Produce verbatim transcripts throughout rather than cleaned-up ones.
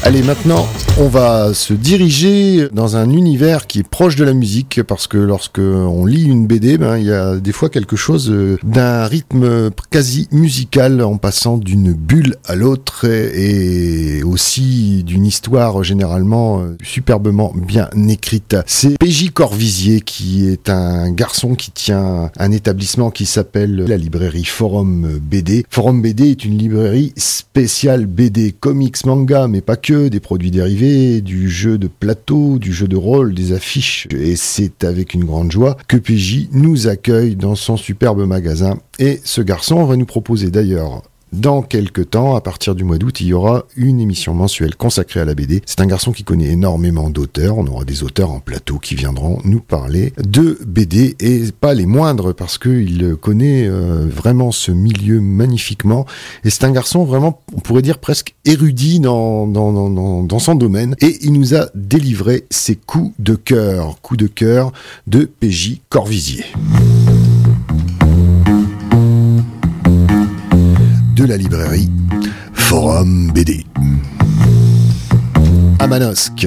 Allez, maintenant, on va se diriger dans un univers qui est proche de la musique, parce que lorsque on lit une B D, ben, il y a des fois quelque chose d'un rythme quasi musical en passant d'une bulle à l'autre, et aussi d'une histoire généralement superbement bien écrite. C'est P J Corvisier, qui est un garçon qui tient un établissement qui s'appelle la librairie Forum B D. Forum B D est une librairie spéciale B D, comics, manga, mais pas que, des produits dérivés, du jeu de plateau, du jeu de rôle, des affiches. Et c'est avec une grande joie que P J nous accueille dans son superbe magasin. Et ce garçon va nous proposer d'ailleurs, dans quelques temps, à partir du mois d'août, il y aura une émission mensuelle consacrée à la B D. C'est un garçon qui connaît énormément d'auteurs. On aura des auteurs en plateau qui viendront nous parler de B D, et pas les moindres, parce qu'il connaît euh, vraiment ce milieu magnifiquement. Et c'est un garçon vraiment, on pourrait dire presque érudit dans, dans, dans, dans, dans son domaine. Et il nous a délivré ses coups de cœur. Coups de cœur de P J Corvisier. De la librairie Forum B D à Manosque.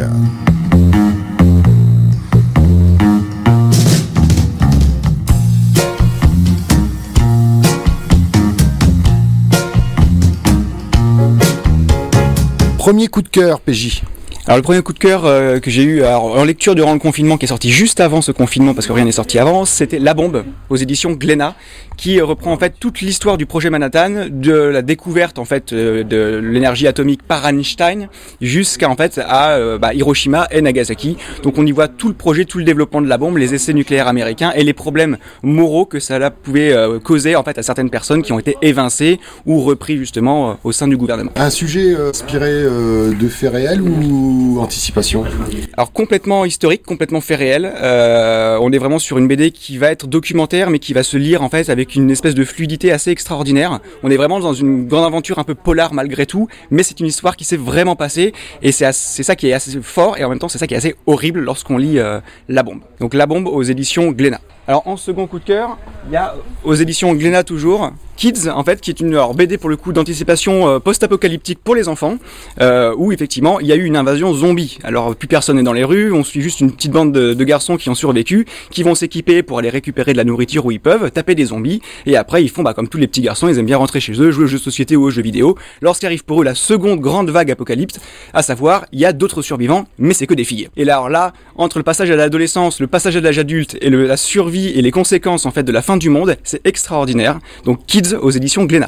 Premier coup de cœur, P J. Alors le premier coup de cœur euh, que j'ai eu alors, en lecture durant le confinement, qui est sorti juste avant ce confinement, parce que rien n'est sorti avant, c'était La Bombe, aux éditions Glénat, qui euh, reprend en fait toute l'histoire du projet Manhattan, de la découverte en fait euh, de l'énergie atomique par Einstein, jusqu'à en fait à euh, bah, Hiroshima et Nagasaki. Donc on y voit tout le projet, tout le développement de la bombe, les essais nucléaires américains et les problèmes moraux que ça pouvait euh, causer en fait à certaines personnes qui ont été évincées ou repris justement euh, au sein du gouvernement. Un sujet euh, inspiré euh, de faits réels ou anticipation? Alors complètement historique, complètement fait réel. Euh, on est vraiment sur une B D qui va être documentaire, mais qui va se lire en fait avec une espèce de fluidité assez extraordinaire. On est vraiment dans une grande aventure un peu polar malgré tout, mais c'est une histoire qui s'est vraiment passée, et c'est, assez, c'est ça qui est assez fort, et en même temps c'est ça qui est assez horrible lorsqu'on lit euh, La Bombe. Donc La Bombe aux éditions Glénat. Alors en second coup de cœur, il y a aux éditions Glénat toujours Kids, en fait, qui est une alors, B D pour le coup d'anticipation euh, post-apocalyptique pour les enfants, euh, où effectivement il y a eu une invasion zombie. Alors plus personne n'est dans les rues, on suit juste une petite bande de, de garçons qui ont survécu, qui vont s'équiper pour aller récupérer de la nourriture où ils peuvent, taper des zombies, et après ils font bah, comme tous les petits garçons, ils aiment bien rentrer chez eux, jouer aux jeux de société ou aux jeux vidéo. Lorsqu'arrive pour eux la seconde grande vague apocalypse, à savoir il y a d'autres survivants, mais c'est que des filles. Et là, alors là, entre le passage à l'adolescence, le passage à l'âge adulte et le, la survie et les conséquences en fait de la fin du monde, c'est extraordinaire. Donc Kids aux éditions Glénat.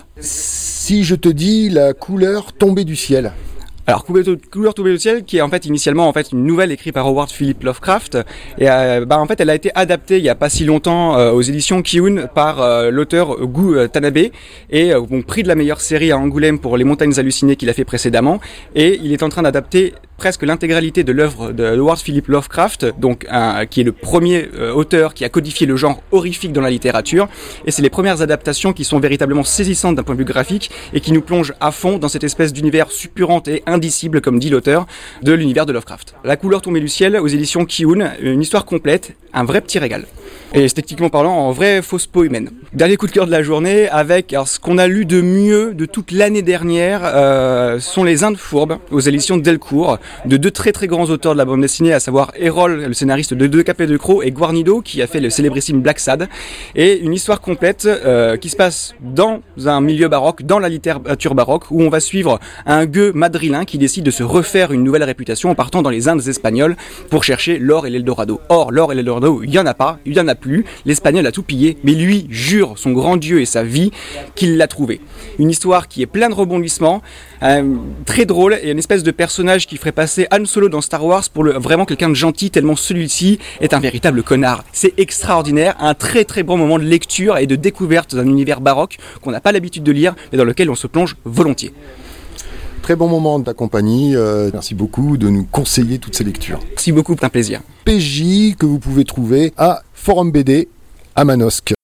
Si je te dis la couleur tombée du ciel. Alors, Couleur tombée du ciel, qui est en fait initialement en fait une nouvelle écrite par Howard Philip Lovecraft, et euh, bah en fait elle a été adaptée il y a pas si longtemps euh, aux éditions Kiun par euh, l'auteur Gu Tanabe, et euh, bon, prix de la meilleure série à Angoulême pour Les Montagnes hallucinées qu'il a fait précédemment, et il est en train d'adapter presque l'intégralité de l'œuvre de Howard Philip Lovecraft, donc un, qui est le premier euh, auteur qui a codifié le genre horrifique dans la littérature, et c'est les premières adaptations qui sont véritablement saisissantes d'un point de vue graphique et qui nous plongent à fond dans cette espèce d'univers suppurant et indicible, comme dit l'auteur, de l'univers de Lovecraft. La couleur tombée du ciel aux éditions Kiun, une histoire complète, un vrai petit régal. Et esthétiquement parlant, en vraie fausse peau humaine. Dernier coup de cœur de la journée, avec alors, ce qu'on a lu de mieux de toute l'année dernière, euh, sont Les Indes fourbes, aux éditions Delcourt, de deux très très grands auteurs de la bande dessinée, à savoir Errol, le scénariste de Deux Capets de Croc, et Guarnido, qui a fait le célébrissime Black Sad, et une histoire complète euh, qui se passe dans un milieu baroque, dans la littérature baroque, où on va suivre un gueux madrilène qui décide de se refaire une nouvelle réputation en partant dans les Indes espagnoles pour chercher l'or et l'Eldorado. Or, l'or et l'Eldorado, il y en a pas, il y en a plus, l'Espagnol a tout pillé, mais lui jure son grand Dieu et sa vie qu'il l'a trouvé. Une histoire qui est pleine de rebondissements, euh, très drôle, et une espèce de personnage qui ferait passer Han Solo dans Star Wars pour le, vraiment quelqu'un de gentil, tellement celui-ci est un véritable connard. C'est extraordinaire, un très très bon moment de lecture et de découverte d'un univers baroque qu'on n'a pas l'habitude de lire, mais dans lequel on se plonge volontiers. Très bon moment de ta compagnie, euh, merci beaucoup de nous conseiller toutes ces lectures. Merci beaucoup, c'est un plaisir. P J que vous pouvez trouver à Forum B D à Manosque.